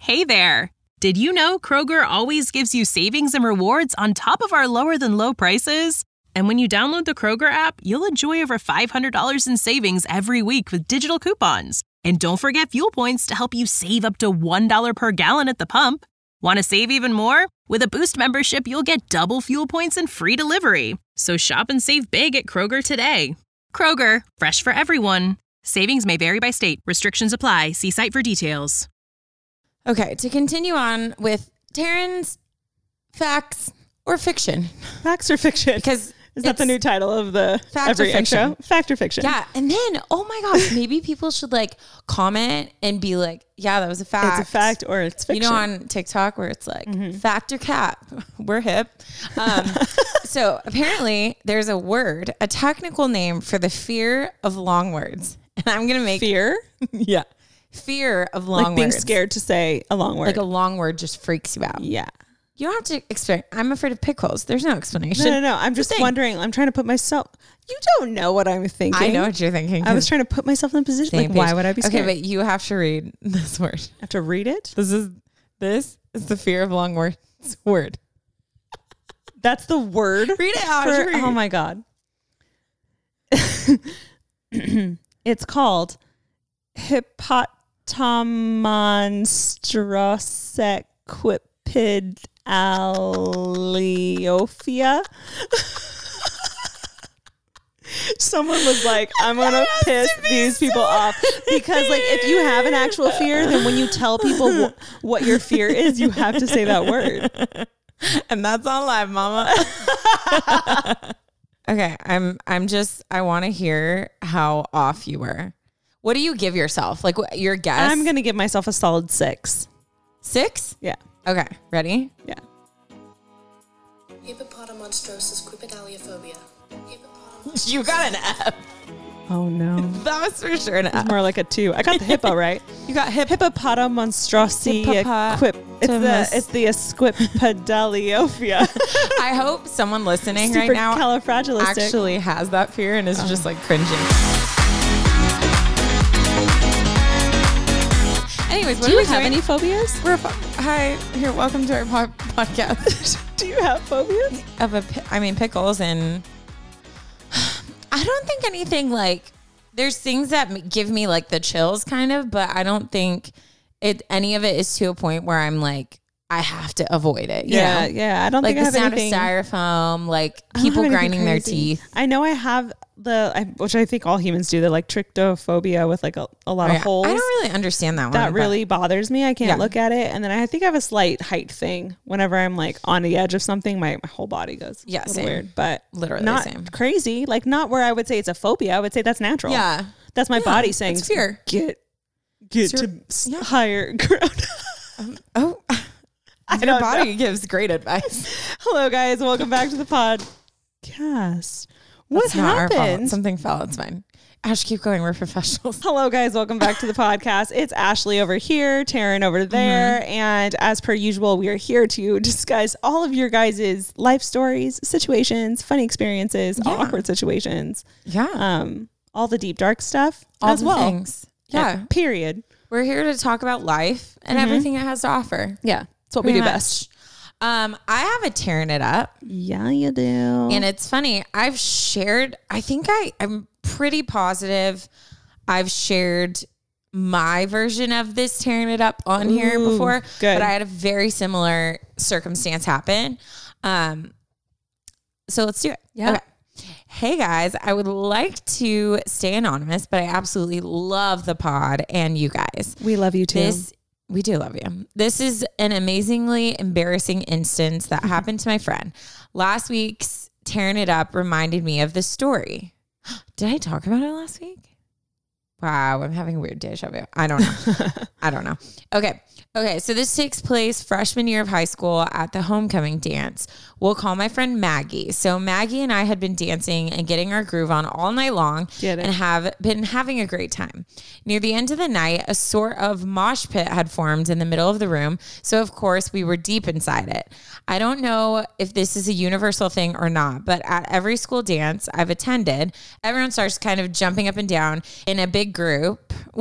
Hey there! Did you know Kroger always gives you savings and rewards on top of our lower-than-low prices? And when you download the Kroger app, you'll enjoy over $500 in savings every week with digital coupons. And don't forget fuel points to help you save up to $1 per gallon at the pump. Want to save even more? With a Boost membership, you'll get double fuel points and free delivery. So shop and save big at Kroger today. Kroger, fresh for everyone. Savings may vary by state. Restrictions apply. See site for details. Okay, to continue on with Taryn's facts or fiction. Facts or fiction? Because is that the new title of the Fact or Fiction? Fact or fiction? Yeah, and then, oh my gosh, maybe people should like comment and be like, yeah, that was a fact. It's a fact or it's fiction. You know, on TikTok where it's like, fact or cap. We're hip. So apparently there's a word, a technical name for the fear of long words. And I'm going to make... Fear? Yeah. Fear of long words. Like being scared to say a long word. Like a long word just freaks you out. Yeah. You don't have to explain. I'm afraid of pickles. There's no explanation. No. I'm just wondering. I'm trying to put myself... You don't know what I'm thinking. I know what you're thinking. I was trying to put myself in a position. Like, why would I be scared? Okay, but you have to read this word. I have to read it? This is the fear of long words word. That's the word? Read it out. Oh my God. It's called Hippopotamonstrossequipedaliophia. Someone was like, I'm going to piss these people off. Because like, if you have an actual fear, then when you tell people what your fear is, you have to say that word. And that's on live, mama. Okay. I want to hear how off you were. What do you give yourself? Like your guess? I'm going to give myself a solid 6. 6? Yeah. Okay. Ready? Yeah. Hippopotamonstrossequipedaliophobia. You got an F. Oh no. That was for sure an F. It's more like a 2. I got the hippo right. You got Hippopotamonstrossequip. It's the Esquipedaliophia. I hope someone listening right now actually has that fear and is just like cringing. Anyways, what do you have doing? any phobias? Hi, here. Welcome to our podcast. Do you have phobias? Pickles, and I don't think anything like. There's things that give me like the chills, kind of, but I don't think any of it is to a point where I'm like, I have to avoid it. Yeah. I don't like think I have the sound anything. of styrofoam, like people grinding their teeth. I know I have which I think all humans do, the like trichtophobia with like a lot of holes. I don't really understand that one. That really bothers me. I can't look at it. And then I think I have a slight height thing. Whenever I'm like on the edge of something, my whole body goes a little weird, but literally not same. Crazy. Like not where I would say it's a phobia. I would say that's natural. Yeah. That's my body saying, it's fear. Get to higher ground. Your body gives great advice. Hello guys. Welcome back to the podcast. What happened? Something fell. It's fine. Ash, keep going. We're professionals. Hello, guys. Welcome back to the podcast. It's Ashley over here, Taryn over there. And as per usual, we are here to discuss all of your guys' life stories, situations, funny experiences, awkward situations. Yeah. All the deep, dark stuff all as the well. Things. Yeah. Period. We're here to talk about life and everything it has to offer. Yeah. That's what we do best. I have a Tearing It Up. Yeah, you do. And it's funny. I think I'm pretty positive I've shared my version of this Tearing It Up on here before. Good. But I had a very similar circumstance happen. So let's do it. Yeah. Okay. Hey guys, I would like to stay anonymous, but I absolutely love the pod and you guys. We love you too. We do love you. This is an amazingly embarrassing instance that happened to my friend. Last week's Tearing It Up reminded me of this story. Did I talk about it last week? Wow, I'm having a weird deja vu. I don't know. Okay. So this takes place freshman year of high school at the homecoming dance. We'll call my friend Maggie. So Maggie and I had been dancing and getting our groove on all night long and have been having a great time. Near the end of the night, a sort of mosh pit had formed in the middle of the room. So of course we were deep inside it. I don't know if this is a universal thing or not, but at every school dance I've attended, everyone starts kind of jumping up and down in a big group, which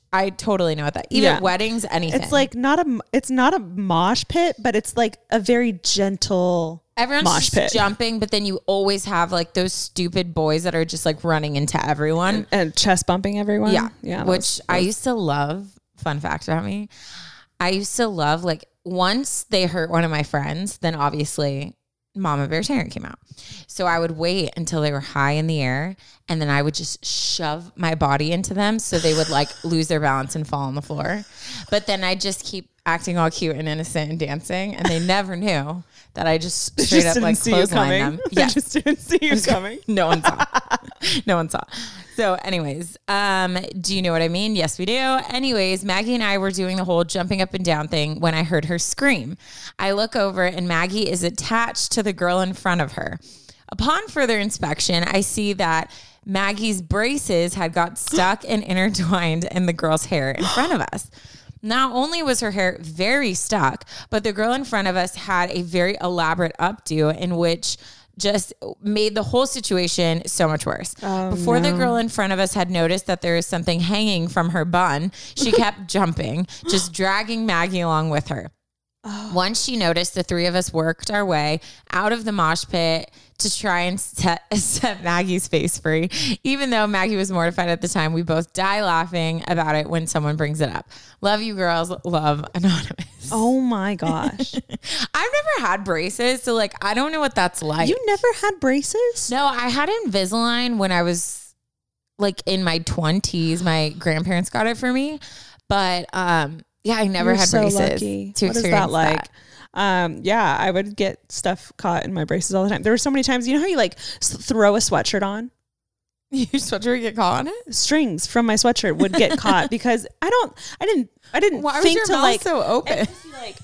I totally know what that. Even Yeah. weddings, anything. It's like it's not a mosh pit, but it's like a very gentle everyone's mosh just pit. jumping, but then you always have like those stupid boys that are just like running into everyone. And chest bumping everyone. Yeah. Yeah. Which I used to love. Fun fact about me. I used to love, like, once they hurt one of my friends, then obviously Mama Bear Taryn came out. So I would wait until they were high in the air, and then I would just shove my body into them so they would like lose their balance and fall on the floor. But then I just keep acting all cute and innocent and dancing, and they never knew that I just straight up like clothesline them. Yeah. Just didn't see you coming. No one saw. No one saw. So anyways, do you know what I mean? Yes, we do. Anyways, Maggie and I were doing the whole jumping up and down thing when I heard her scream. I look over and Maggie is attached to the girl in front of her. Upon further inspection, I see that Maggie's braces had got stuck and intertwined in the girl's hair in front of us. Not only was her hair very stuck, but the girl in front of us had a very elaborate updo in which just made the whole situation so much worse. Before the girl in front of us had noticed that there was something hanging from her bun, she kept jumping, just dragging Maggie along with her. Once she noticed, the three of us worked our way out of the mosh pit to try and set Maggie's face free. Even though Maggie was mortified at the time, we both die laughing about it when someone brings it up. Love you girls. Love, Anonymous. Oh my gosh. I've never had braces, so like I don't know what that's like. You never had braces? No, I had Invisalign when I was like in my 20s. My grandparents got it for me. But yeah, I never had braces. Lucky. To what is experience that like? Yeah, I would get stuff caught in my braces all the time. There were so many times, you know how you like throw a sweatshirt on? Your sweatshirt would get caught on it? Strings from my sweatshirt would get caught because I didn't Why think was your to mouth like so open? It would just be like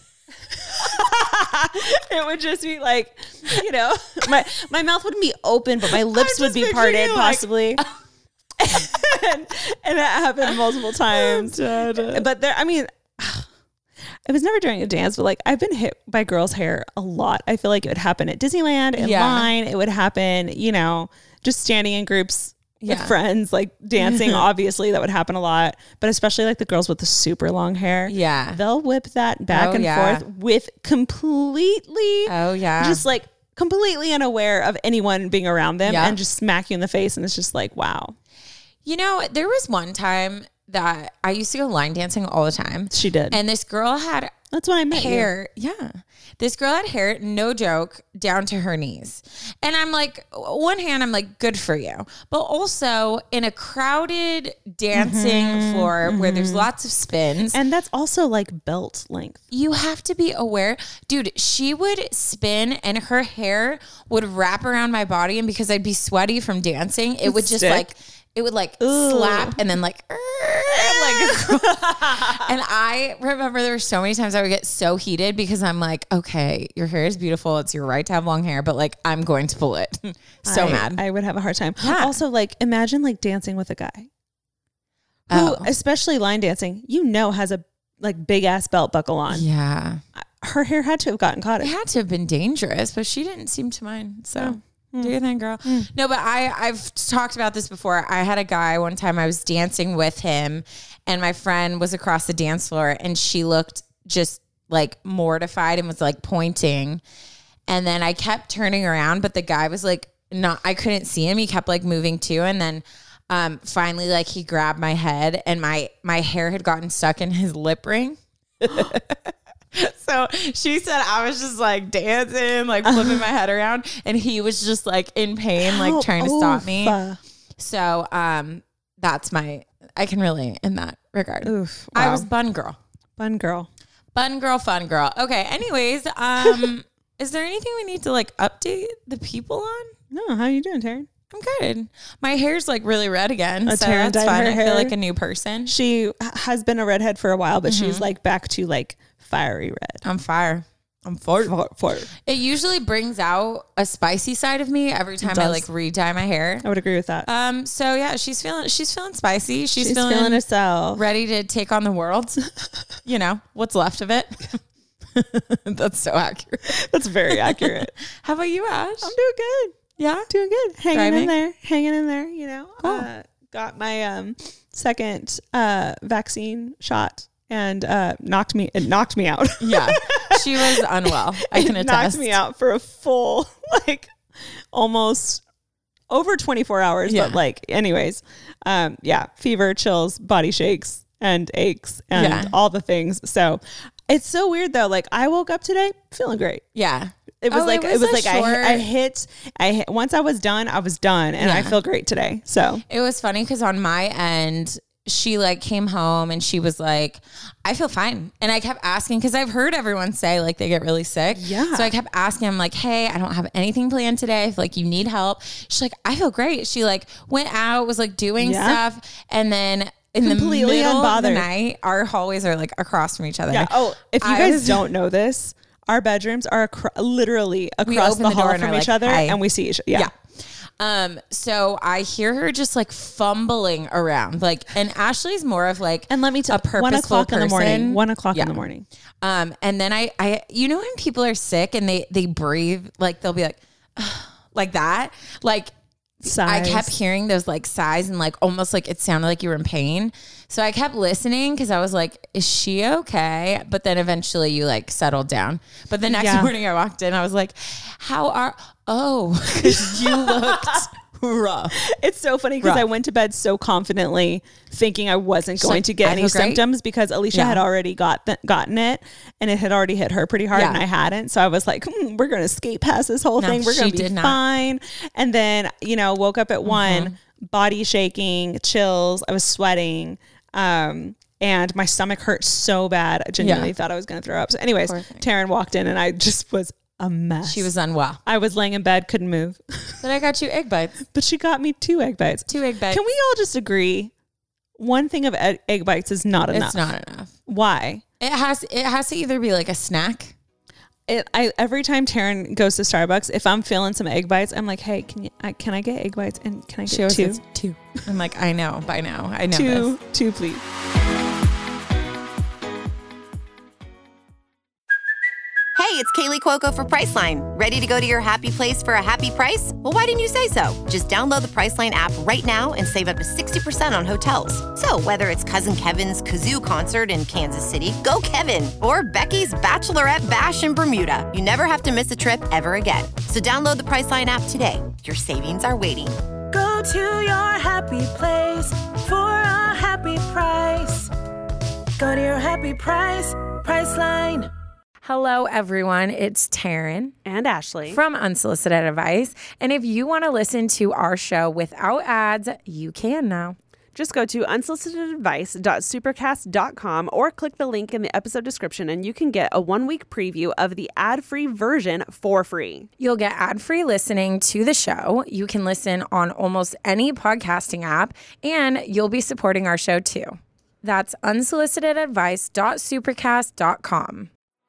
it would just be like, you know, my mouth wouldn't be open, but my lips would be parted possibly. And that happened multiple times. But there, I mean, it was never during a dance, but like I've been hit by girls' hair a lot. I feel like it would happen at Disneyland, in line. It would happen, you know, just standing in groups with friends, like dancing. Obviously, that would happen a lot. But especially like the girls with the super long hair. Yeah. They'll whip that back and forth with completely, just like completely unaware of anyone being around them and just smack you in the face. And it's just like, wow. You know, there was one time that I used to go line dancing all the time. She did. And this girl had That's when I met hair. Yeah. This girl had hair, no joke, down to her knees. And I'm like, one hand, I'm like, good for you. But also in a crowded dancing floor where there's lots of spins. And that's also like belt length. You have to be aware. Dude, she would spin and her hair would wrap around my body. And because I'd be sweaty from dancing, it would just like... It would like slap and then like, and I remember there were so many times I would get so heated because I'm like, okay, your hair is beautiful. It's your right to have long hair, but like, I'm going to pull it. Mad. I would have a hard time. Yeah. Also, like imagine like dancing with a guy who, especially line dancing, you know, has a like big ass belt buckle on. Yeah. Her hair had to have gotten caught. It had to have been dangerous, but she didn't seem to mind. So. Do your thing, girl. No, but I've talked about this before. I had a guy one time, I was dancing with him and my friend was across the dance floor and she looked just like mortified and was like pointing. And then I kept turning around, but the guy was like, I couldn't see him. He kept like moving too. And then finally like he grabbed my head and my hair had gotten stuck in his lip ring. So she said I was just like dancing, like flipping my head around, and he was just like in pain, like trying to stop me. So I can relate in that regard. Oof, wow. I was bun girl. Fun girl. Fun girl. Okay. Anyways, is there anything we need to like update the people on? No, how you doing, Taryn? I'm good. My hair's like really red again. So Taryn that's dyed fun. her I hair. feel like a new person. She has been a redhead for a while, but she's like back to like fiery red. I'm fire. Fire. Fire. It usually brings out a spicy side of me every time I like re-dye my hair. I would agree with that. So yeah, she's feeling spicy. She's feeling herself. Ready to take on the world. You know, what's left of it. That's so accurate. That's very accurate. How about you, Ash? I'm doing good. Yeah? Doing good. Hanging Thriving? in there, you know. Cool. got my second vaccine shot, and it knocked me out. Yeah. She was unwell. I can It attest. knocked me out for a full, like, almost over 24 hours. Yeah. But like, anyways, fever, chills, body shakes, and aches, and all the things. So it's so weird though. Like, I woke up today feeling great. Yeah. It was I hit once I was done, and I feel great today. So it was funny because on my end, she like came home and she was like, I feel fine. And I kept asking, because I've heard everyone say like they get really sick. Yeah. So I kept asking, I'm like, hey, I don't have anything planned today. If like you need help. She's like, I feel great. She like went out, was like doing stuff. And then in Completely the middle unbothered. of the night, our hallways are like across from each other. yeah. Oh, if you guys don't know this, our bedrooms are literally across open the the door hall and from are each like, other, "Hi." and we see each other. Yeah. So I hear her just like fumbling around, like, and Ashley's more of like, And let me tell a purposeful 1 o'clock in the morning. person. 1 o'clock Yeah. in the morning. And then I, you know, when people are sick and they breathe, like they'll be like, like that, like Sighs. I kept hearing those like sighs and like almost like it sounded like you were in pain. So I kept listening because I was like, is she okay? But then eventually you like settled down. But the next morning I walked in, I was like, because you looked rough. It's so funny because Rough. I went to bed so confidently thinking I wasn't going like, to get I any feel great. symptoms because Alicia had already gotten it, and it had already hit her pretty hard, and I hadn't. So I was like, we're going to skate past this whole thing. We're going to be fine. And then, woke up at 1, body shaking, chills. I was sweating. And my stomach hurt so bad. I genuinely thought I was going to throw up. So anyways, Taryn walked in and I just was a mess. She was unwell. I was laying in bed, couldn't move. But I got you egg bites. But she got me 2 egg bites. 2 egg bites. Can we all just agree? One thing of egg bites is not enough. It's not enough. Why? It has to either be like a snack. Every time Taryn goes to Starbucks, if I'm feeling some egg bites, I'm like, hey, can I get egg bites? And can I get 2? 2. I'm like, I know by now. I know 2, this. 2, please. Hey, it's Kaylee Cuoco for Priceline. Ready to go to your happy place for a happy price? Well, why didn't you say so? Just download the Priceline app right now and save up to 60% on hotels. So whether it's Cousin Kevin's Kazoo Concert in Kansas City, go Kevin, or Becky's Bachelorette Bash in Bermuda, you never have to miss a trip ever again. So download the Priceline app today. Your savings are waiting. Go to your happy place for a happy price. Go to your happy price, Priceline. Hello, everyone. It's Taryn and Ashley from Unsolicited Advice. And if you want to listen to our show without ads, you can now. Just go to unsolicitedadvice.supercast.com or click the link in the episode description and you can get a 1-week preview of the ad-free version for free. You'll get ad-free listening to the show. You can listen on almost any podcasting app, and you'll be supporting our show too. That's unsolicitedadvice.supercast.com.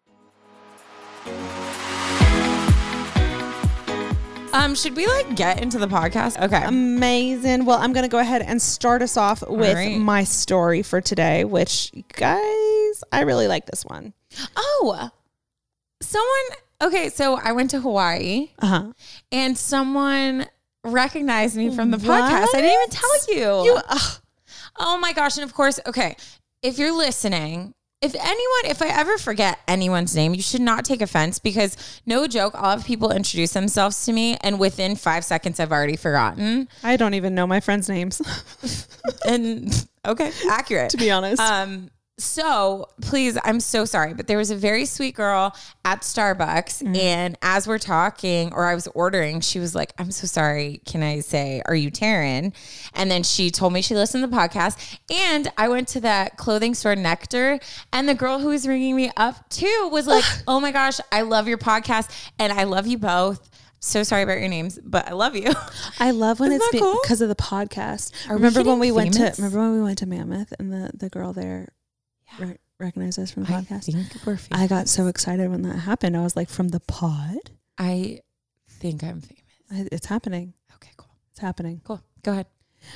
Should we like get into the podcast? Okay. Amazing. Well, I'm going to go ahead and start us off with my story for today, which, guys, I really like this one. Oh, okay. So I went to Hawaii and someone recognized me from the podcast. I didn't even tell you. Oh my gosh. And of course, okay. If you're listening, if I ever forget anyone's name, you should not take offense because no joke, I'll have people introduce themselves to me and within 5 seconds, I've already forgotten. I don't even know my friends' names. And okay, accurate. To be honest. So please, I'm so sorry, but there was a very sweet girl at Starbucks and as we're talking or I was ordering, she was like, I'm so sorry. Can I say, are you Taryn? And then she told me she listened to the podcast and I went to that clothing store Nectar and the girl who was ringing me up too was like, oh my gosh, I love your podcast and I love you both. So sorry about your names, but I love you. I love when Isn't it's that cool? because of the podcast. Are we remember when getting we famous? went to Mammoth and the girl there recognized us from the podcast? I think we're famous. I got so excited when that happened. I was like, from the pod? I think I'm famous. It's happening. Okay, cool. It's happening. Cool. Go ahead.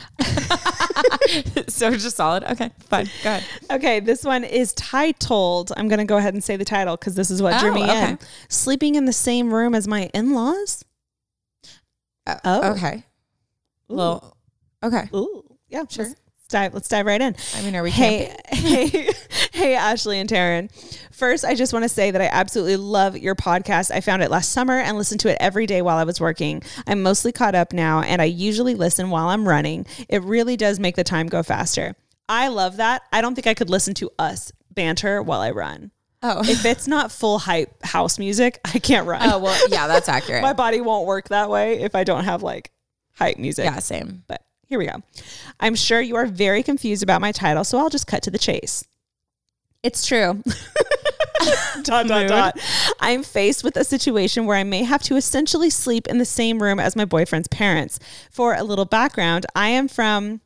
So just solid. Okay, fine. Go ahead. Okay, this one is titled, I'm going to go ahead and say the title because this is what drew me in. Sleeping in the same room as my in-laws. Okay. Ooh. Well, okay. Ooh. Yeah, sure. Let's dive right in. I mean, are we Hey, Ashley and Taryn. First, I just want to say that I absolutely love your podcast. I found it last summer and listened to it every day while I was working. I'm mostly caught up now, and I usually listen while I'm running. It really does make the time go faster. I love that. I don't think I could listen to us banter while I run. Oh, If it's not full hype house music, I can't run. oh, well, yeah, that's accurate. My body won't work that way if I don't have like hype music. Yeah, same. But here we go. I'm sure you are very confused about my title, so I'll just cut to the chase. It's true. ... I'm faced with a situation where I may have to essentially sleep in the same room as my boyfriend's parents. For a little background, I am from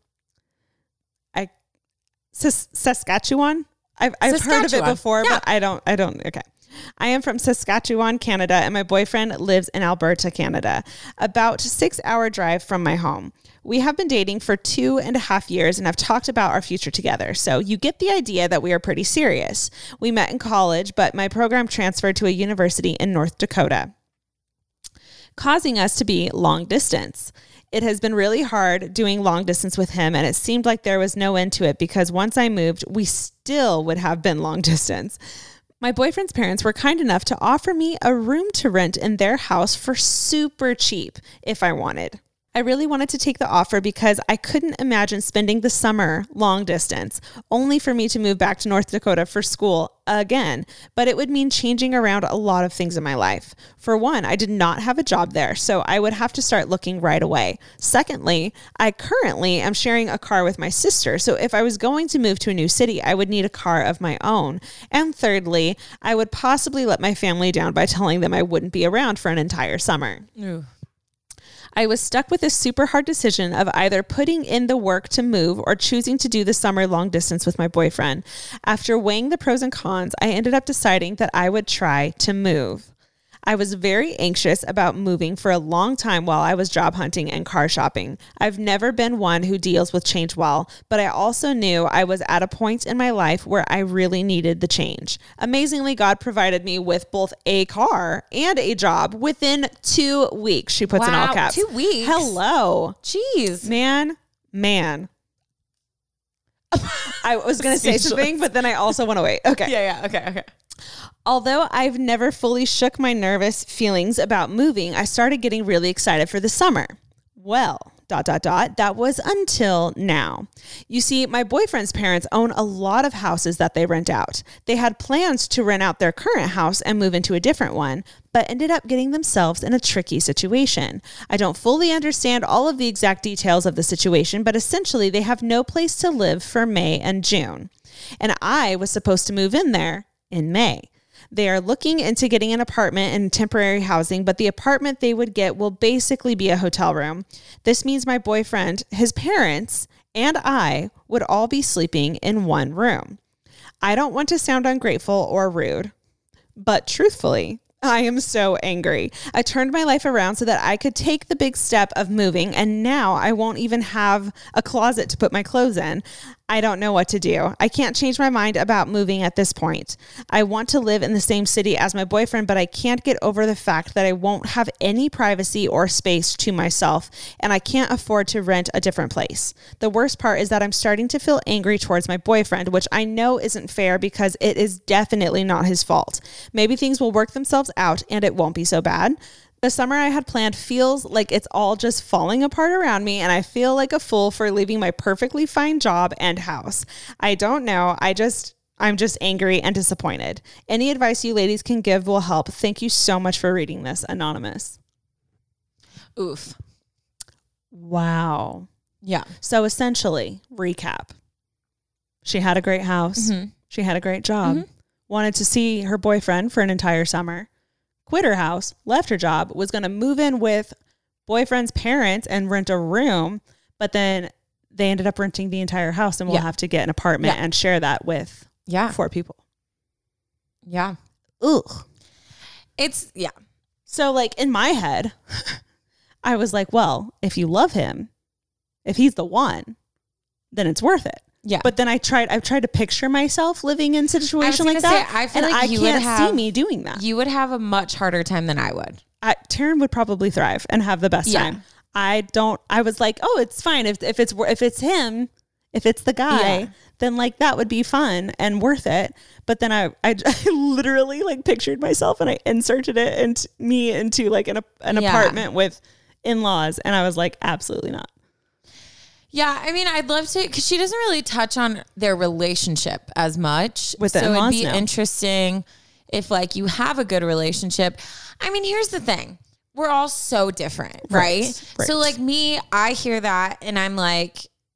Saskatchewan. I've heard of it before, but I don't. Okay. I am from Saskatchewan, Canada, and my boyfriend lives in Alberta, Canada, about 6-hour drive from my home. We have been dating for 2.5 years and have talked about our future together. So you get the idea that we are pretty serious. We met in college, but my program transferred to a university in North Dakota, causing us to be long distance. It has been really hard doing long distance with him, and it seemed like there was no end to it because once I moved, we still would have been long distance. My boyfriend's parents were kind enough to offer me a room to rent in their house for super cheap if I wanted. I really wanted to take the offer because I couldn't imagine spending the summer long distance, only for me to move back to North Dakota for school again. But it would mean changing around a lot of things in my life. For one, I did not have a job there, so I would have to start looking right away. Secondly, I currently am sharing a car with my sister, so if I was going to move to a new city, I would need a car of my own. And thirdly, I would possibly let my family down by telling them I wouldn't be around for an entire summer. Ooh. I was stuck with a super hard decision of either putting in the work to move or choosing to do the summer long distance with my boyfriend. After weighing the pros and cons, I ended up deciding that I would try to move. I was very anxious about moving for a long time while I was job hunting and car shopping. I've never been one who deals with change well, but I also knew I was at a point in my life where I really needed the change. Amazingly, God provided me with both a car and a job within 2 weeks. She puts in all caps. 2 weeks? Hello. Jeez. Man. I was going to say something, but then I also want to wait. Okay. Yeah. Okay. Although I've never fully shook my nervous feelings about moving, I started getting really excited for the summer. Well, ... that was until now. You see, my boyfriend's parents own a lot of houses that they rent out. They had plans to rent out their current house and move into a different one, but ended up getting themselves in a tricky situation. I don't fully understand all of the exact details of the situation, but essentially they have no place to live for May and June. And I was supposed to move in there in May. They are looking into getting an apartment and temporary housing, but the apartment they would get will basically be a hotel room. This means my boyfriend, his parents, and I would all be sleeping in one room. I don't want to sound ungrateful or rude, but truthfully, I am so angry. I turned my life around so that I could take the big step of moving, and now I won't even have a closet to put my clothes in. I don't know what to do. I can't change my mind about moving at this point. I want to live in the same city as my boyfriend, but I can't get over the fact that I won't have any privacy or space to myself, and I can't afford to rent a different place. The worst part is that I'm starting to feel angry towards my boyfriend, which I know isn't fair because it is definitely not his fault. Maybe things will work themselves out and it won't be so bad. The summer I had planned feels like it's all just falling apart around me, and I feel like a fool for leaving my perfectly fine job and house. I don't know. I'm just angry and disappointed. Any advice you ladies can give will help. Thank you so much for reading this. Anonymous. Oof. Wow. Yeah. So essentially, recap. She had a great house. Mm-hmm. She had a great job. Wanted to see her boyfriend for an entire summer. Quit her house, left her job, was going to move in with boyfriend's parents and rent a room, but then they ended up renting the entire house, and we'll have to get an apartment and share that with 4 people. Yeah. Ugh. So like in my head, I was like, well, if you love him, if he's the one, then it's worth it. Yeah. But then I've tried to picture myself living in a situation like that. I feel like you would have, see me doing that. You would have a much harder time than I would. Taryn would probably thrive and have the best time. I was like, oh, it's fine. If it's him, if it's the guy, then like that would be fun and worth it. But then I literally like pictured myself and I inserted it into like an apartment with in-laws. And I was like, absolutely not. Yeah, I mean, I'd love to, because she doesn't really touch on their relationship as much. With the in-laws, it'd be interesting if like you have a good relationship. I mean, here's the thing. We're all so different, right? So like me, I hear that and I'm like,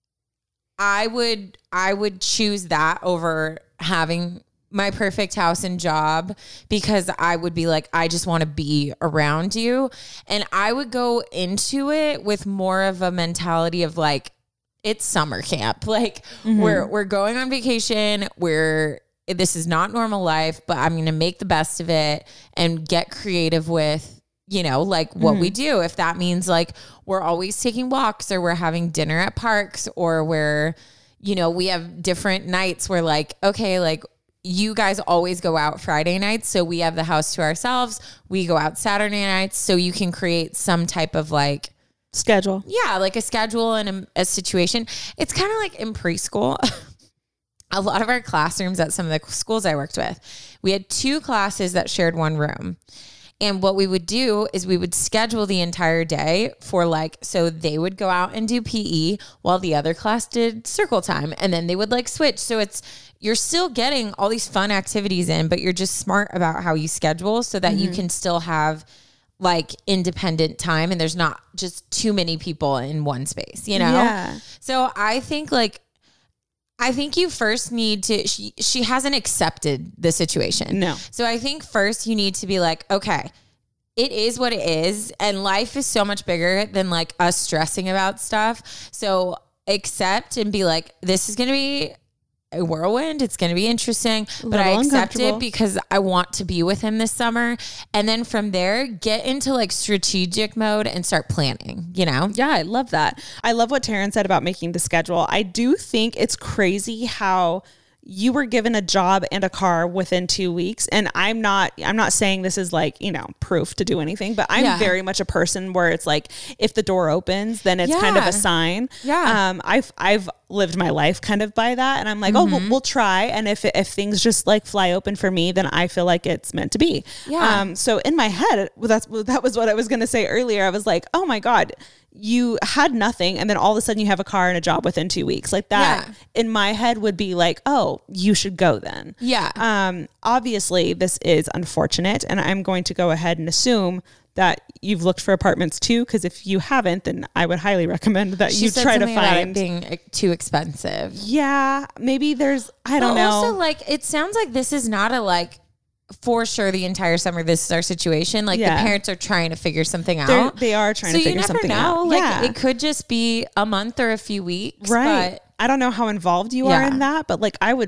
I would choose that over having my perfect house and job, because I would be like, I just want to be around you. And I would go into it with more of a mentality of like, it's summer camp. Like we're going on vacation. This is not normal life, but I'm going to make the best of it and get creative with, you know, like what we do. If that means like we're always taking walks or we're having dinner at parks or we're, you know, we have different nights where like, okay, like you guys always go out Friday nights. So we have the house to ourselves. We go out Saturday nights. So you can create some type of like, schedule. Yeah, like a schedule and a situation. It's kind of like in preschool. A lot of our classrooms at some of the schools I worked with, we had 2 classes that shared one room. And what we would do is we would schedule the entire day for like, so they would go out and do PE while the other class did circle time. And then they would like switch. So you're still getting all these fun activities in, but you're just smart about how you schedule so that you can still have like independent time and there's not just too many people in one space, you know? Yeah. So I think you first need to, she hasn't accepted the situation. No. So I think first you need to be like, okay, it is what it is. And life is so much bigger than like us stressing about stuff. So accept and be like, this is going to be a whirlwind. It's going to be interesting, but I accept it because I want to be with him this summer. And then from there, get into like strategic mode and start planning, you know? Yeah, I love that. I love what Taryn said about making the schedule. I do think it's crazy how you were given a job and a car within 2 weeks. And I'm not saying this is like, you know, proof to do anything, but I'm very much a person where it's like, if the door opens, then it's kind of a sign. Yeah. I've lived my life kind of by that. And I'm like, oh, we'll try. And if things just like fly open for me, then I feel like it's meant to be. Yeah. So in my head, that was what I was going to say earlier. I was like, oh my God, you had nothing. And then all of a sudden you have a car and a job within 2 weeks. Like that in my head would be like, oh, you should go then. Yeah. Obviously this is unfortunate. And I'm going to go ahead and assume that you've looked for apartments too, because if you haven't, then I would highly recommend that you try to find about it being too expensive. Yeah, maybe there's I don't know. Also, like it sounds like this is not a like for sure the entire summer this is our situation. Like the parents are trying to figure something out. They are trying to figure something out. Like it could just be a month or a few weeks. Right. But I don't know how involved you are in that, but like I would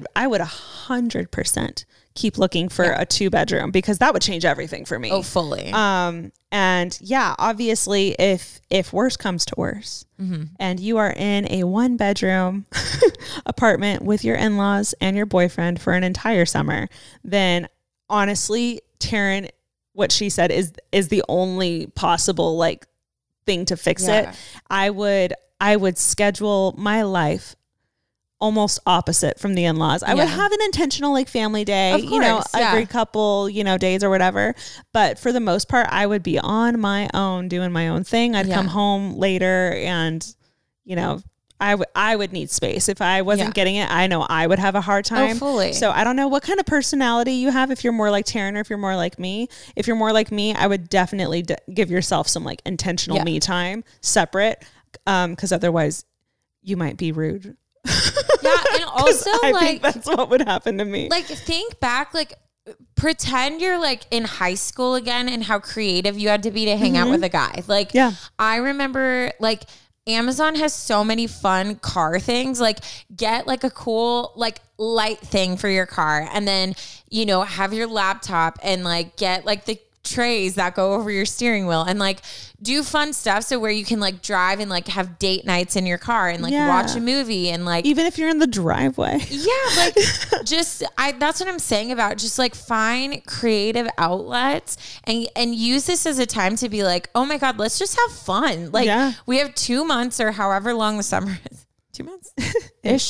100% keep looking for a 2-bedroom because that would change everything for me. Oh, fully. And yeah, obviously if worse comes to worse and you are in a 1-bedroom apartment with your in-laws and your boyfriend for an entire summer, then honestly, Taryn, what she said is the only possible like thing to fix it. I would schedule my life almost opposite from the in-laws. I would have an intentional like family day, of course, you know, every couple, you know, days or whatever. But for the most part, I would be on my own, doing my own thing. I'd come home later and, you know, I would need space. If I wasn't getting it, I know I would have a hard time. Oh, fully. So I don't know what kind of personality you have, if you're more like Taryn or if you're more like me. If you're more like me, I would definitely give yourself some like intentional me time separate. Cause otherwise you might be rude. Yeah. And also I think that's what would happen to me. Like think back, like pretend you're like in high school again and how creative you had to be to hang out with a guy. Like, I remember like Amazon has so many fun car things. Like get like a cool like light thing for your car and then, you know, have your laptop and like get like the trays that go over your steering wheel and like do fun stuff. So where you can like drive and like have date nights in your car and like watch a movie and like, even if you're in the driveway. Yeah. Like that's what I'm saying about just like find creative outlets and use this as a time to be like, oh my God, let's just have fun. Like we have 2 months or however long the summer is, 2 months ish,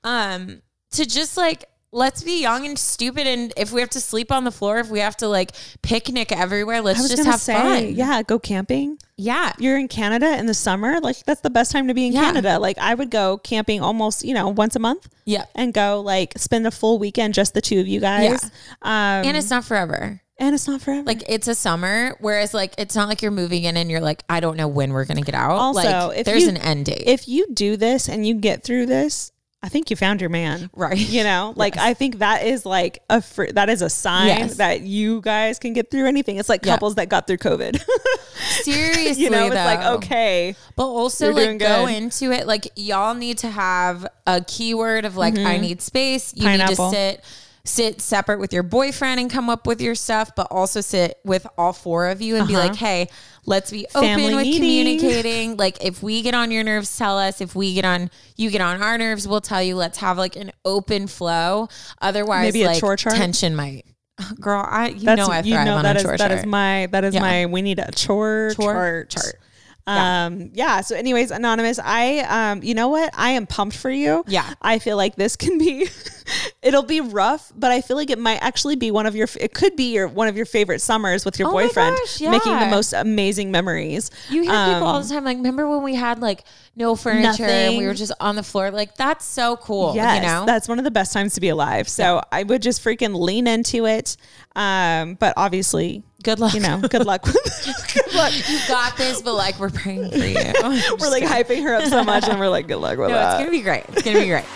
to just like, let's be young and stupid. And if we have to sleep on the floor, if we have to like picnic everywhere, let's just have fun. Yeah. Go camping. Yeah. You're in Canada in the summer. Like that's the best time to be in Canada. Like I would go camping almost, once a month. Yeah. And go like spend a full weekend, just the two of you guys. Yeah. And it's not forever. Like it's a summer, whereas like it's not like you're moving in and you're like, I don't know when we're gonna get out. Also, like, if there's an end date. If you do this and you get through this, I think you found your man, right? Like I think that is like that is a sign that you guys can get through anything. It's like couples that got through COVID. Seriously, it's like okay, but also like go into it like y'all need to have a keyword of like I need space. You need to sit separate with your boyfriend and come up with your stuff, but also sit with all four of you and be like, hey, let's be Family open with meeting. communicating. Like if we get on your nerves, tell us. If you get on our nerves, we'll tell you. Let's have like an open flow. Otherwise, maybe like a chore chart. Tension might. Girl, I thrive on a chore chart. That is my we need a chore chart. So anyways, Anonymous, I you know what? I am pumped for you. Yeah. I feel like this can be it'll be rough, but I feel like it might actually be one of your favorite summers with your boyfriend, making the most amazing memories. You hear people all the time like, remember when we had like no furniture and we were just on the floor? Like that's so cool. Yes, that's one of the best times to be alive. So I would just freaking lean into it. But obviously, good luck. Good luck. Good luck. You got this, but like we're praying for you. We're like hyping her up so much, and we're like, good luck with that. It's gonna be great. It's gonna be great.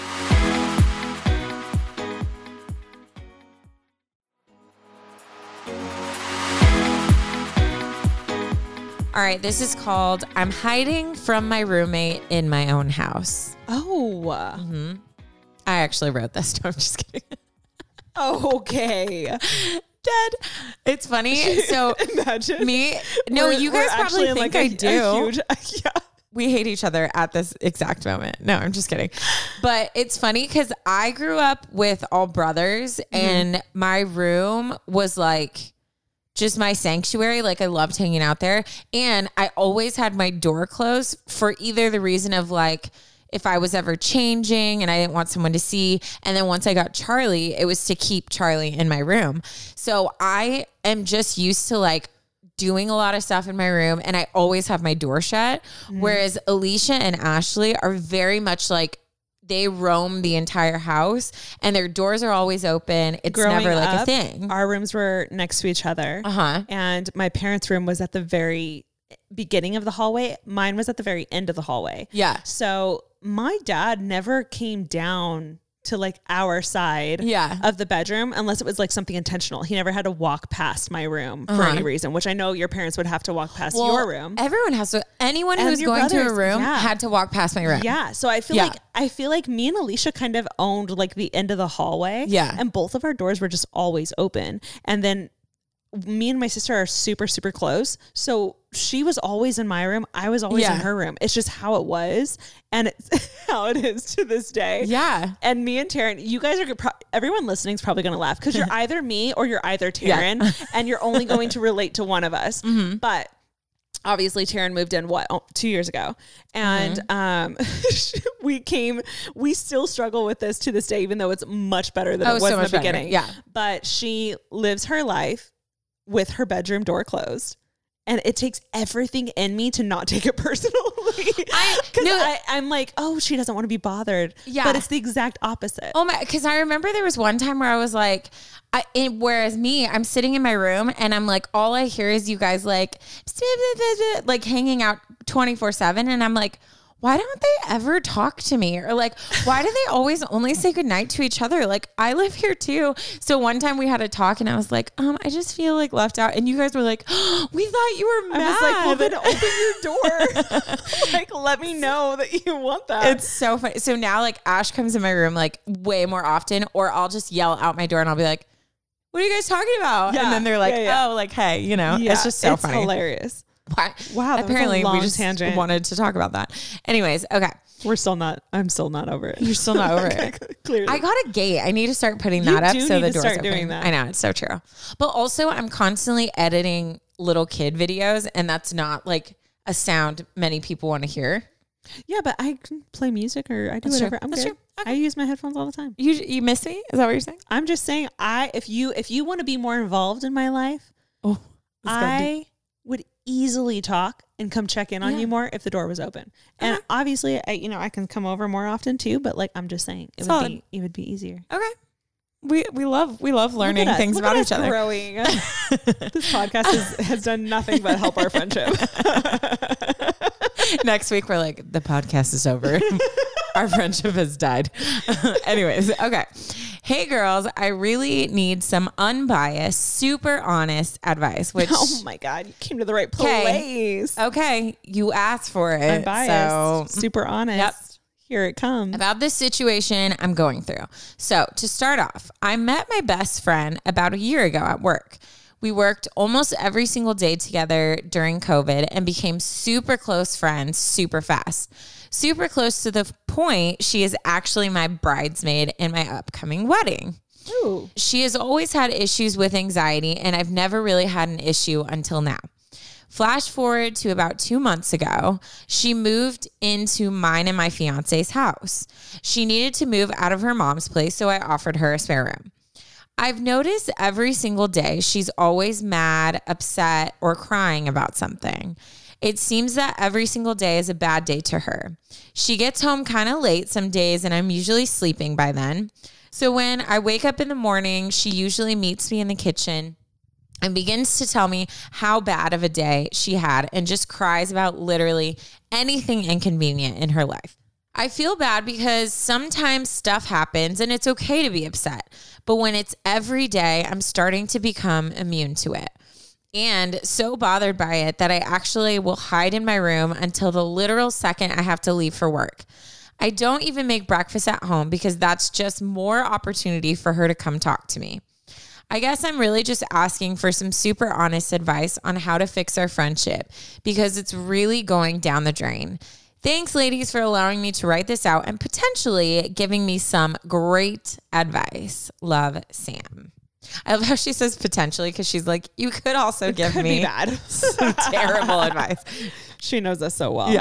All right, this is called I'm hiding from my roommate in my own house. Oh. I actually wrote this. No, I'm just kidding. Okay. Dead. It's funny. So imagine me. No, you guys probably think like I do. We hate each other at this exact moment. No, I'm just kidding. But it's funny because I grew up with all brothers and my room was like just my sanctuary. Like I loved hanging out there. And I always had my door closed for either the reason of like, if I was ever changing and I didn't want someone to see. And then once I got Charlie, it was to keep Charlie in my room. So I am just used to like doing a lot of stuff in my room and I always have my door shut. Whereas Alicia and Ashley are very much like, they roam the entire house and their doors are always open. It's Growing never like up, a thing. Our rooms were next to each other. And my parents' room was at the very beginning of the hallway. Mine was at the very end of the hallway. Yeah. So my dad never came down to like our side of the bedroom unless it was like something intentional. He never had to walk past my room for any reason, which I know your parents would have to walk past your room. Everyone has to. Anyone who's going to a room had to walk past my room. Yeah. So I feel like me and Alicia kind of owned like the end of the hallway. Yeah. And both of our doors were just always open. And then me and my sister are super, super close. So she was always in my room. I was always in her room. It's just how it was. And it's how it is to this day. Yeah. And me and Taryn, you guys are, everyone listening is probably going to laugh because you're either me or you're either Taryn and you're only going to relate to one of us. But obviously Taryn moved in 2 years ago. And we still struggle with this to this day, even though it's much better than it was in the beginning. Yeah. But she lives her life with her bedroom door closed. And it takes everything in me to not take it personally. I'm like, oh, she doesn't want to be bothered. Yeah. But it's the exact opposite. Oh my, because I remember there was one time where I was like, whereas me, I'm sitting in my room and I'm like, all I hear is you guys like hanging out 24/7. And I'm like, why don't they ever talk to me? Or like, why do they always only say goodnight to each other? Like, I live here too. So one time we had a talk and I was like, I just feel like left out. And you guys were like, we thought you were mad. I was like, well, then open your door. Like, let me know that you want that. It's so funny. So now like Ash comes in my room like way more often, or I'll just yell out my door and I'll be like, what are you guys talking about? Yeah. And then they're like, Yeah. oh, like, hey, you know, Yeah, it's just so it's funny. hilarious. Why? Wow, that was a Apparently long we just tangent. wanted to talk about that. Anyways, okay. I'm still not over it. You're still not over it. Clearly. I got a gate. I need to start putting You that up do so need the to doors start open. doing that. I know, it's so true. But also I'm constantly editing little kid videos, and that's not like a sound many people want to hear. Yeah, but I can play music or I do That's whatever. true. I'm That's good. true. Okay. I use my headphones all the time. You miss me? Is that what you're saying? I'm just saying, if you want to be more involved in my life, Oh, I would easily talk and come check in on Yeah. you more if the door was open. And obviously, I can come over more often too. But like, I'm just saying, it would be easier. okay. We love learning Look at us. things Look about at each us other. growing. This podcast has done nothing but help our friendship. Next week we're like, the podcast is over. Our friendship has died. Anyways, okay. Hey girls, I really need some unbiased, super honest advice. Which Oh my God, you came to the right place. okay, you asked for it. Unbiased, So super honest. Yep. Here it comes. about this situation I'm going through. So to start off, I met my best friend about a year ago at work. We worked almost every single day together during COVID and became super close friends super fast. Super close to the point she is actually my bridesmaid in my upcoming wedding. Ooh. She has always had issues with anxiety, and I've never really had an issue until now. Flash forward to about 2 months ago, she moved into mine and my fiance's house. She needed to move out of her mom's place, so I offered her a spare room. I've noticed every single day she's always mad, upset, or crying about something. It seems that every single day is a bad day to her. She gets home kind of late some days, and I'm usually sleeping by then. So when I wake up in the morning, she usually meets me in the kitchen and begins to tell me how bad of a day she had and just cries about literally anything inconvenient in her life. I feel bad because sometimes stuff happens and it's okay to be upset. But when it's every day, I'm starting to become immune to it. And so bothered by it that I actually will hide in my room until the literal second I have to leave for work. I don't even make breakfast at home because that's just more opportunity for her to come talk to me. I guess I'm really just asking for some super honest advice on how to fix our friendship because it's really going down the drain. Thanks, ladies, for allowing me to write this out and potentially giving me some great advice. Love, Sam. I love how she says potentially because she's like, you could also give Could me be bad. some terrible advice. She knows us so well. Yeah.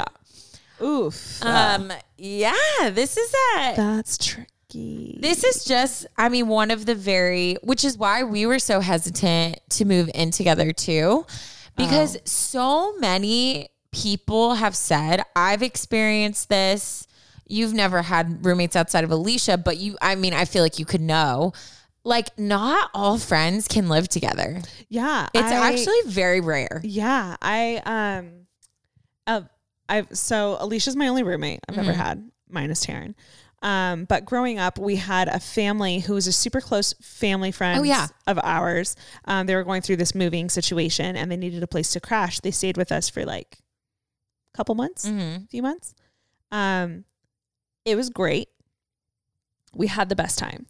Oof. Yeah, this is it. That's tricky. This is just, I mean, one of the which is why we were so hesitant to move in together too, because so many people have said, I've experienced this. You've never had roommates outside of Alicia, but I feel like you could know. Like, not all friends can live together. Yeah. It's actually very rare. Yeah. So Alicia's my only roommate I've ever had, minus Taryn. But growing up, we had a family who was a super close family friend of ours. They were going through this moving situation and they needed a place to crash. They stayed with us for like a couple months, a few months. It was great. We had the best time.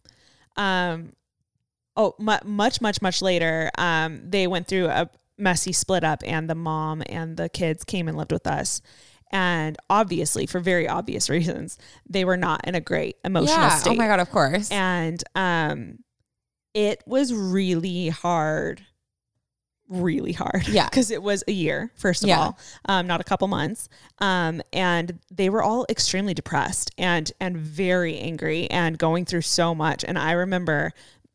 Much later, they went through a messy split up and the mom and the kids came and lived with us. And obviously, for very obvious reasons, they were not in a great emotional state. Oh my God, of course. And it was really hard. Yeah. Because it was a year, first of all, not a couple months. And they were all extremely depressed and very angry and going through so much. And I remember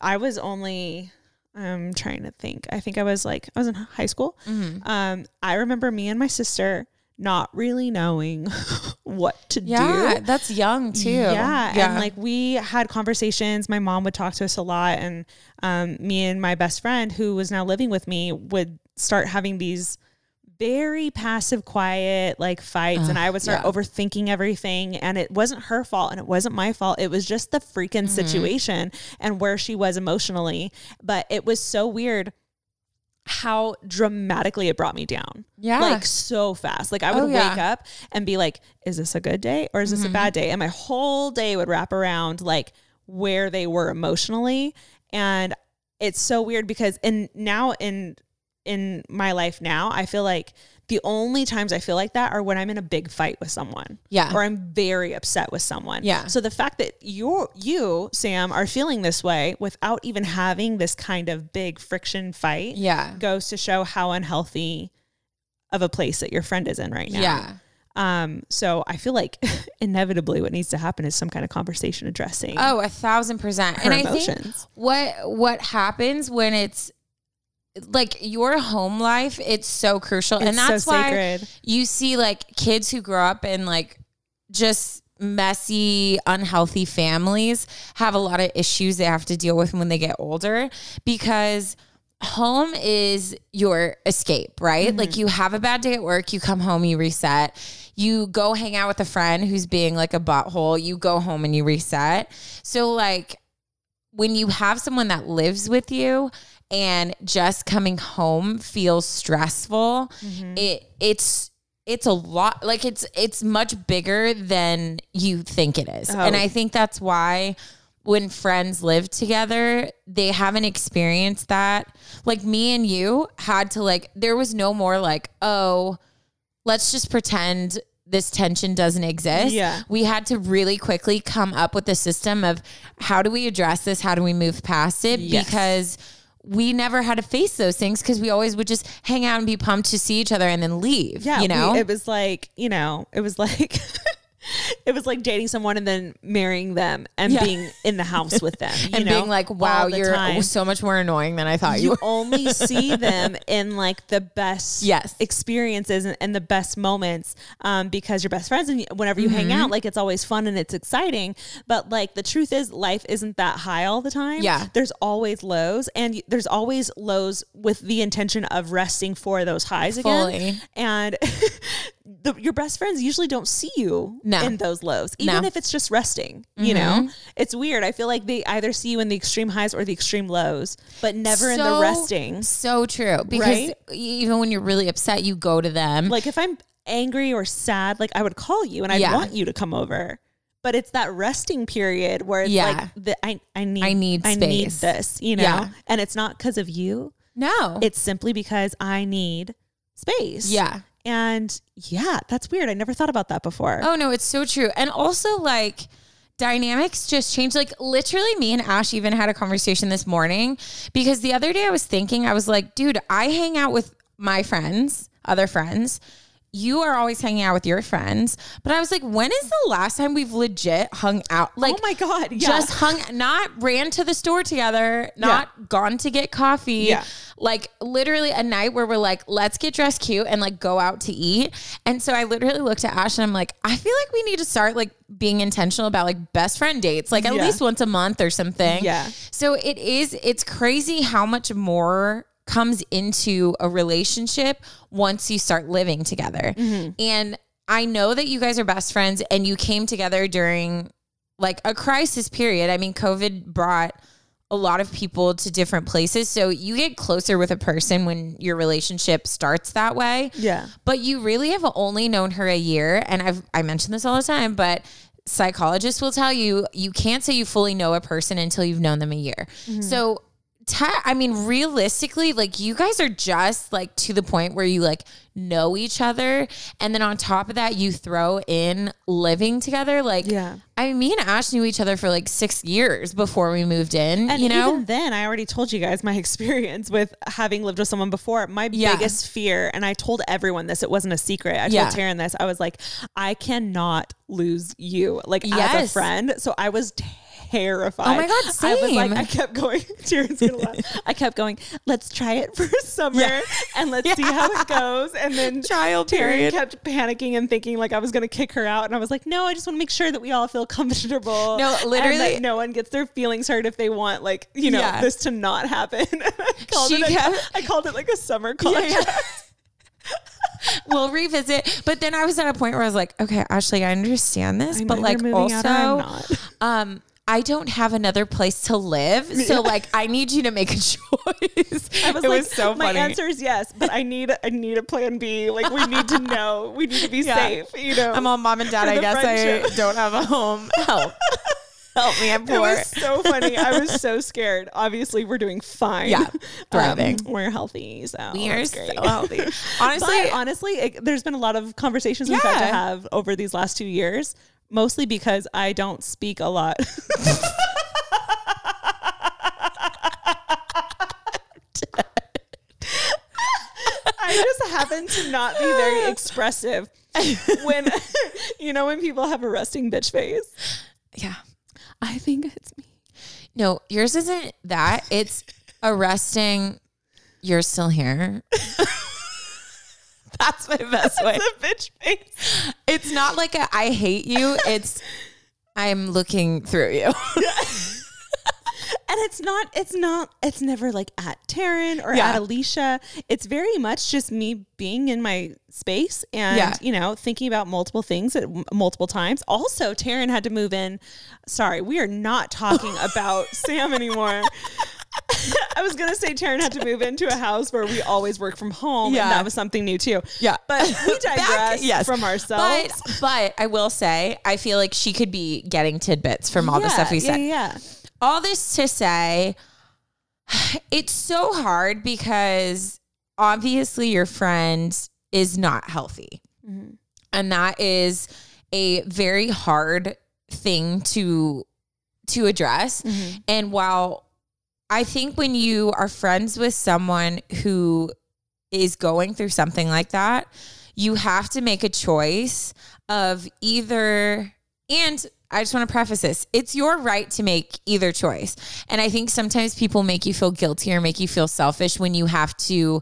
I'm trying to think. I think I was in high school. I remember me and my sister not really knowing what to do. Yeah, that's young too. Yeah. And like we had conversations. My mom would talk to us a lot. And me and my best friend who was now living with me would start having these very passive, quiet like fights. And I would start overthinking everything. And it wasn't her fault and it wasn't my fault. It was just the freaking situation and where she was emotionally. But it was so weird how dramatically it brought me down. Yeah. Like so fast. Like I would wake up and be like, is this a good day or is this a bad day? And my whole day would wrap around like where they were emotionally. And it's so weird because in my life now, I feel like the only times I feel like that are when I'm in a big fight with someone. Yeah. Or I'm very upset with someone. Yeah. So the fact that you, Sam, are feeling this way without even having this kind of big friction fight goes to show how unhealthy of a place that your friend is in right now. Yeah. So I feel like inevitably what needs to happen is some kind of conversation addressing. Oh, 1,000%. And emotions. I think what happens when it's like your home life, it's so crucial. It's and that's so why sacred. you see like kids who grow up in like just messy, unhealthy families have a lot of issues they have to deal with when they get older, because home is your escape, right? Mm-hmm. Like you have a bad day at work, you come home, you reset. You go hang out with a friend who's being like a butthole, you go home and you reset. So like when you have someone that lives with you and just coming home feels stressful, it's a lot, like it's much bigger than you think it is. And I think that's why when friends live together, they haven't experienced that. Like me and you had to like, there was no more like, oh, let's just pretend this tension doesn't exist. Yeah. We had to really quickly come up with a system of how do we address this? How do we move past it? Yes. Because we never had to face those things because we always would just hang out and be pumped to see each other and then leave. Yeah. You know, it was like, it was like dating someone and then marrying them and being in the house with them and being like, wow, you're time. so much more annoying than I thought you You were. only see them in like the best experiences and the best moments because you're best friends. And whenever you hang out, like it's always fun and it's exciting. But like the truth is life isn't that high all the time. Yeah. There's always lows, and there's always lows with the intention of resting for those highs again. And your best friends usually don't see you in those lows, even if it's just resting, you know, it's weird. I feel like they either see you in the extreme highs or the extreme lows, but never in the resting. So true. Because even when you're really upset, you go to them. Like if I'm angry or sad, like I would call you and I'd want you to come over. But it's that resting period where it's like I need this, you know? Yeah. And it's not because of you. No. It's simply because I need space. Yeah. And yeah, that's weird. I never thought about that before. Oh no, it's so true. And also like dynamics just change. Like literally me and Ash even had a conversation this morning because the other day I was thinking, I was like, dude, I hang out with my friends, other friends. You are always hanging out with your friends. But I was like, when is the last time we've legit hung out? Like, oh my God. Yeah. Just not ran to the store together, not gone to get coffee. Yeah. Like literally a night where we're like, let's get dressed cute and like go out to eat. And so I literally looked at Ash and I'm like, I feel like we need to start like being intentional about like best friend dates, like at least once a month or something. Yeah. So it's crazy how much more comes into a relationship once you start living together. And I know that you guys are best friends and you came together during like a crisis period. I mean, COVID brought a lot of people to different places. So you get closer with a person when your relationship starts that way. Yeah. But you really have only known her a year. And I mention this all the time, but psychologists will tell you, you can't say you fully know a person until you've known them a year. So I mean, realistically, like you guys are just like to the point where you like know each other. And then on top of that, you throw in living together. Like, I mean, me and Ash knew each other for like 6 years before we moved in, and you know? Even then I already told you guys my experience with having lived with someone before. My biggest fear, and I told everyone this, it wasn't a secret. I told Taryn this. I was like, I cannot lose you like as a friend. So I was terrified. Oh my God, same. I was like, I kept going, Taryn's gonna laugh. I kept going, let's try it for summer and let's see how it goes. And then Taryn kept panicking and thinking like I was gonna kick her out. And I was like, no, I just want to make sure that we all feel comfortable. No, literally. And that no one gets their feelings hurt if they want like, you know, this to not happen. I called it like a summer contract. We'll revisit. But then I was at a point where I was like, okay, Ashley, I understand this, but like also, I don't have another place to live. So like, I need you to make a choice. It was so funny. My answer is yes, but I need a plan B. Like we need to know, we need to be safe, you know. I'm all mom and dad. I guess I don't have a home. Help. Help me, I'm It poor. was so funny. I was so scared. Obviously, we're doing fine. Yeah, thriving. We're healthy, so We are that's so great. healthy. Honestly, But honestly, there's been a lot of conversations we've had to have over these last 2 years, mostly because I don't speak a lot. I just happen to not be very expressive when, when people have a resting bitch face. yeah. I think it's me. No, yours isn't that. It's arresting. You're still here. That's my best way. The bitch face. It's not like I hate you. It's I'm looking through you. And it's never like at Taryn or at Alicia. It's very much just me being in my space and, thinking about multiple things at multiple times. Also, Taryn had to move in. Sorry, we are not talking about Sam anymore. I was going to say Taryn had to move into a house where we always work from home. Yeah. And that was something new too. Yeah. But we digress from ourselves. But I will say, I feel like she could be getting tidbits from all the stuff we said. Yeah. All this to say, it's so hard because obviously your friend is not healthy. Mm-hmm. And that is a very hard thing to address. Mm-hmm. And while I think when you are friends with someone who is going through something like that, you have to make a choice of either, and I just want to preface this. It's your right to make either choice. And I think sometimes people make you feel guilty or make you feel selfish when you have to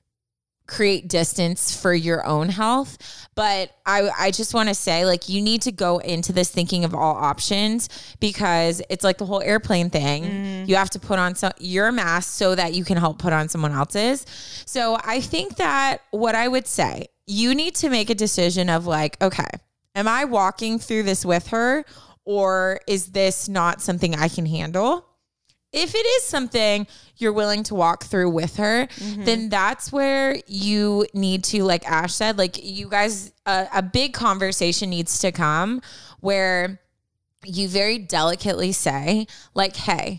create distance for your own health. But I just want to say, like, you need to go into this thinking of all options because it's like the whole airplane thing. You have to put on your mask so that you can help put on someone else's. So I think that what I would say, you need to make a decision of like, okay, am I walking through this with her or is this not something I can handle? If it is something you're willing to walk through with her, then that's where you need to, like Ash said, like you guys, a big conversation needs to come where you very delicately say like, hey,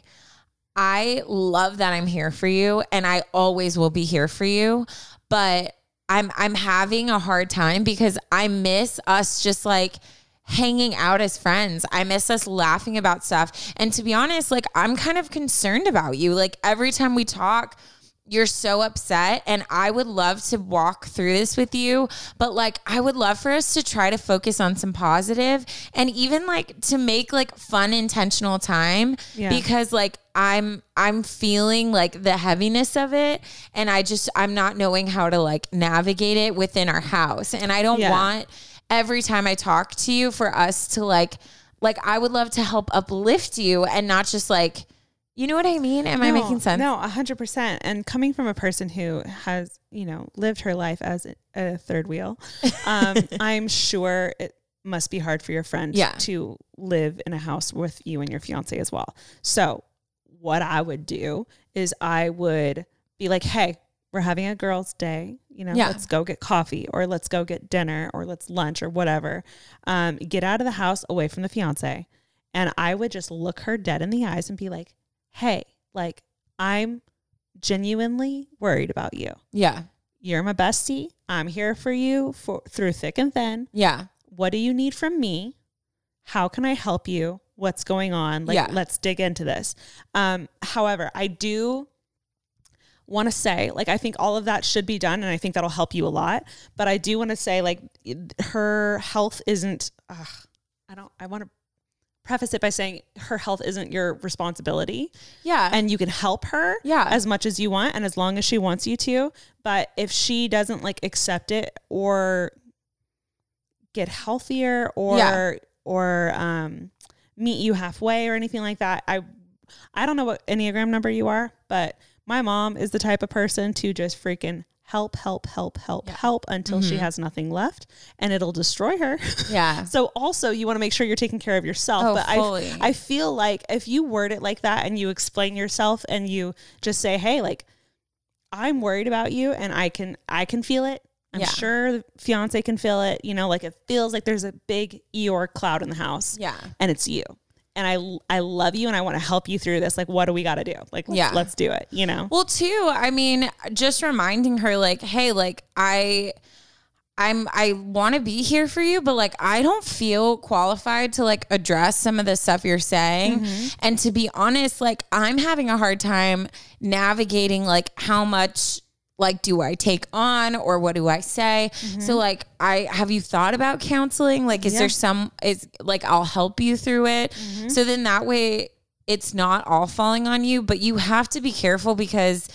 I love that I'm here for you and I always will be here for you. But I'm having a hard time because I miss us just like hanging out as friends. I miss us laughing about stuff. And to be honest, like I'm kind of concerned about you. Like every time we talk, you're so upset and I would love to walk through this with you, but like I would love for us to try to focus on some positive and even like to make like fun intentional time because like I'm feeling like the heaviness of it and I'm not knowing how to like navigate it within our house. And I don't want every time I talk to you for us to like I would love to help uplift you and not just like, you know what I mean? Am I making sense? No, 100%. And coming from a person who has, lived her life as a third wheel, I'm sure it must be hard for your friend to live in a house with you and your fiance as well. So what I would do is I would be like, hey, we're having a girls' day, let's go get coffee or let's go get dinner or let's lunch or whatever. Get out of the house away from the fiance. And I would just look her dead in the eyes and be like, hey, like I'm genuinely worried about you. Yeah. You're my bestie. I'm here for you through thick and thin. Yeah. What do you need from me? How can I help you? What's going on? Like, let's dig into this. However, I do want to say, like, I think all of that should be done. And I think that'll help you a lot. But I do want to say, like, her health isn't, I want to preface it by saying her health isn't your responsibility. Yeah. And you can help her as much as you want and as long as she wants you to. But if she doesn't like accept it or get healthier or meet you halfway or anything like that, I don't know what Enneagram number you are, but my mom is the type of person to just freaking help until she has nothing left and it'll destroy her. Yeah. So also you want to make sure you're taking care of yourself. Oh, but fully. I feel like if you word it like that and you explain yourself and you just say, hey, like I'm worried about you and I can feel it. I'm sure the fiance can feel it, like it feels like there's a big Eeyore cloud in the house. Yeah. And it's you. I love you and I want to help you through this. Like, what do we got to do? Like, let's do it, you know? Well, too, I mean, just reminding her like, hey, like I want to be here for you, but like, I don't feel qualified to like address some of the stuff you're saying. And to be honest, like I'm having a hard time navigating like how much like do I take on or what do I say? So like, have you thought about counseling? Like, is there I'll help you through it. So then that way it's not all falling on you, but you have to be careful because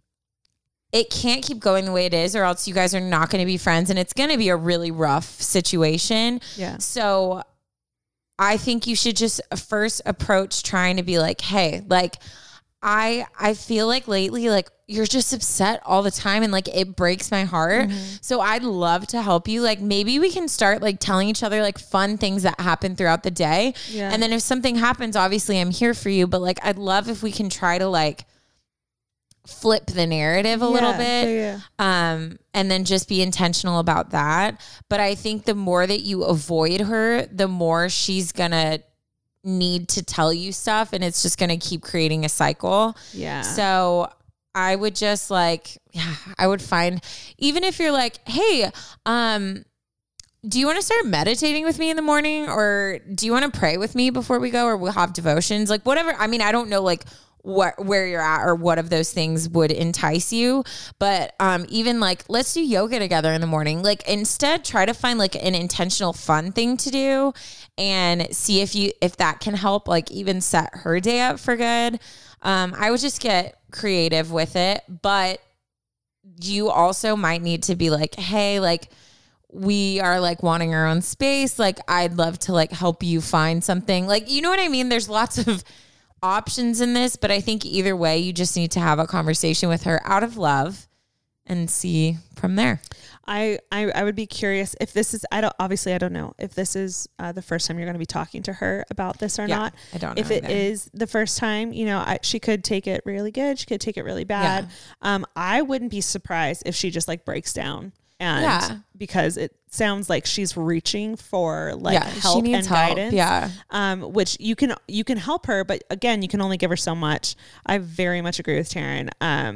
it can't keep going the way it is, or else you guys are not going to be friends and it's going to be a really rough situation. Yeah. So I think you should just first approach trying to be like, hey, like I feel like lately, like you're just upset all the time and like it breaks my heart. So I'd love to help you. Like maybe we can start like telling each other like fun things that happen throughout the day. Yeah. And then if something happens, obviously I'm here for you, but like I'd love if we can try to like flip the narrative a little bit. And then just be intentional about that. But I think the more that you avoid her, the more she's gonna need to tell you stuff, and it's just gonna keep creating a cycle. Yeah. So I would just like, I would find, even if you're like, hey, do you want to start meditating with me in the morning, or do you want to pray with me before we go, or we'll have devotions, like whatever. I mean, I don't know like where you're at or what of those things would entice you. But even like, let's do yoga together in the morning. Like instead try to find like an intentional fun thing to do and see if that can help like even set her day up for good. I would just get creative with it, but you also might need to be like, hey, like we are like wanting our own space. Like I'd love to like help you find something, like, you know what I mean? There's lots of options in this, but I think either way, you just need to have a conversation with her out of love and see from there. I would be curious if this is, I don't know if this is the first time you're going to be talking to her about this or not. I don't know if it is the first time, you know, she could take it really good. She could take it really bad. Yeah. I wouldn't be surprised if she just like breaks down. And because it sounds like she's reaching for like help and guidance. Yeah. Which you can help her, but again, you can only give her so much. I very much agree with Taryn.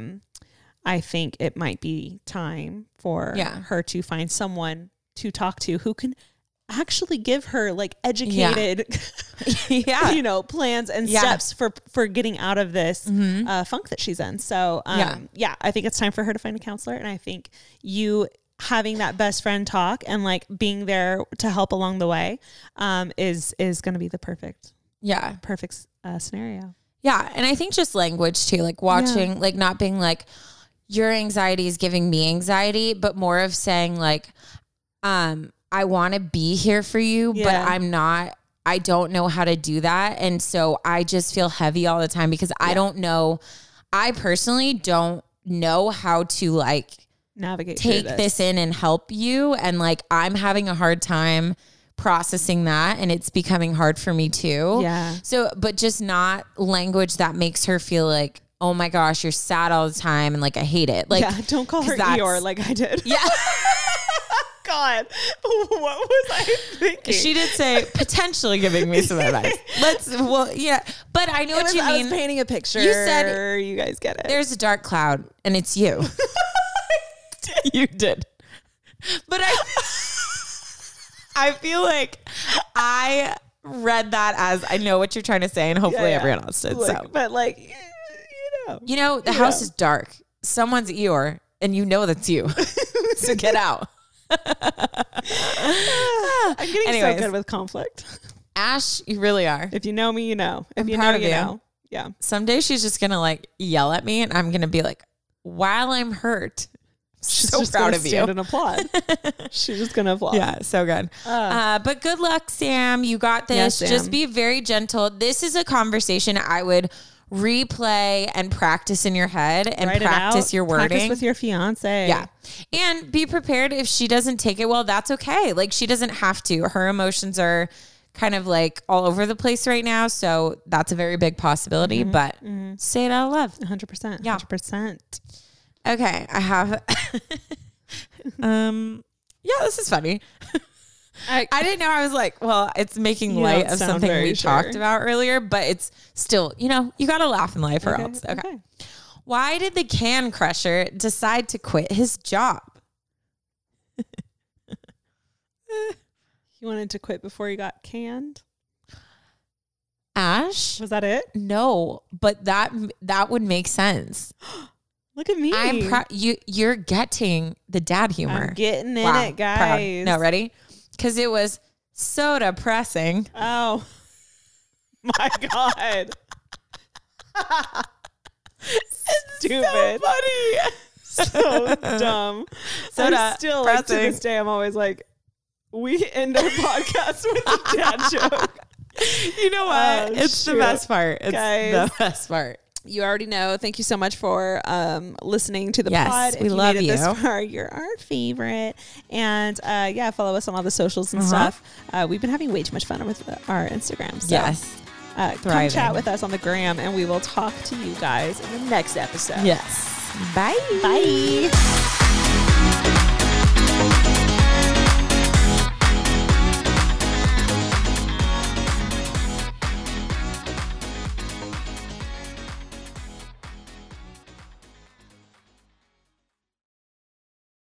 I think it might be time for her to find someone to talk to who can actually give her like educated, you know, plans and steps for getting out of this funk that she's in. So, I think it's time for her to find a counselor. And I think you having that best friend talk and like being there to help along the way, is going to be the perfect scenario. Yeah. And I think just language too, like watching, like not being like, your anxiety is giving me anxiety, but more of saying like, I want to be here for you, but I don't know how to do that. And so I just feel heavy all the time because I personally don't know how to like navigate, take this in and help you. And like, I'm having a hard time processing that, and it's becoming hard for me too. Yeah. So, but just not language that makes her feel like, oh my gosh, you're sad all the time. And like, I hate it. Like, don't call her Eeyore like I did. Yeah. God, what was I thinking? She did say potentially giving me some advice. But I know what you mean. I was painting a picture. You said, you guys get it. There's a dark cloud and it's you. You did. But I feel like I read that as I know what you're trying to say, and hopefully everyone else did. But like, the house is dark. Someone's Eeyore, and you know that's you. So get out. I'm getting so good with conflict. Ash, you really are. If you know me, you know. If you know, you know. Yeah. Someday she's just gonna like yell at me, and I'm gonna be like, while I'm hurt. She's so proud of you. Stand and applaud. She's just gonna applaud. Yeah, so good. But good luck, Sam. You got this. Yes, just be very gentle. This is a conversation I would replay and practice in your head and practice your wording. Practice with your fiance. Yeah. And be prepared if she doesn't take it well, that's okay. Like, she doesn't have to. Her emotions are kind of like all over the place right now. So that's a very big possibility, but say it out of love. 100%. Yeah. 100%. Okay. I have, this is funny. I didn't know. I was like, well, it's making You light don't of sound something very we sure. talked about earlier, but it's still, you got to laugh in life or else. Okay. Why did the can crusher decide to quit his job? He wanted to quit before he got canned. Ash? Was that it? No, but that would make sense. Look at me. I'm proud. You're getting the dad humor. I'm getting in Wow, it, proud. guys. No, ready? Because it was so depressing. Oh my God. Stupid. So funny. So dumb. Soda, Still, like, to pressing. this day, I'm always like, we end our podcast with a dad joke. You know what? Oh, It's the shoot. best part. It's Guys. the best part. You already know. Thank you so much for listening to the Yes, pod. we If love made it you. This far, you're our favorite. And follow us on all the socials and stuff. We've been having way too much fun with our Instagram. So, Yes. come Thriving. chat with us on the gram, and we will talk to you guys in the next episode. Yes. Bye. Bye.